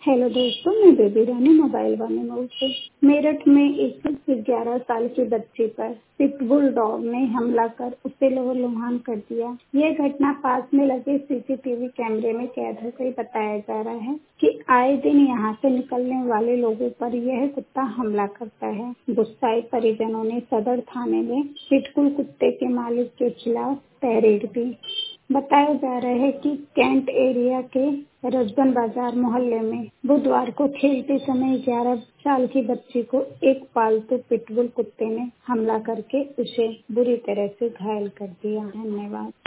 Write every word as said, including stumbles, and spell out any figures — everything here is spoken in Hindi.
हेलो दोस्तों, मैं बेबी रानी मोबाइल वाले मोड से। मेरठ में एक ग्यारह साल की बच्ची पर पिटबुल डॉग ने हमला कर उसे लहूलुहान कर दिया। यह घटना पास में लगे सीसीटीवी कैमरे में कैद हो गई। बताया जा रहा है कि आए दिन यहाँ से निकलने वाले लोगों पर यह कुत्ता हमला करता है। गुस्साए परिजनों ने सदर थाने में पिटबुल कुत्ते के मालिक के खिलाफ तहरीर दी। बताया जा रहा है कि कैंट एरिया के रजबन बाजार मोहल्ले में बुधवार को खेलते समय ग्यारह साल की बच्ची को एक पालतू पिटबुल कुत्ते ने हमला करके उसे बुरी तरह से घायल कर दिया। धन्यवाद।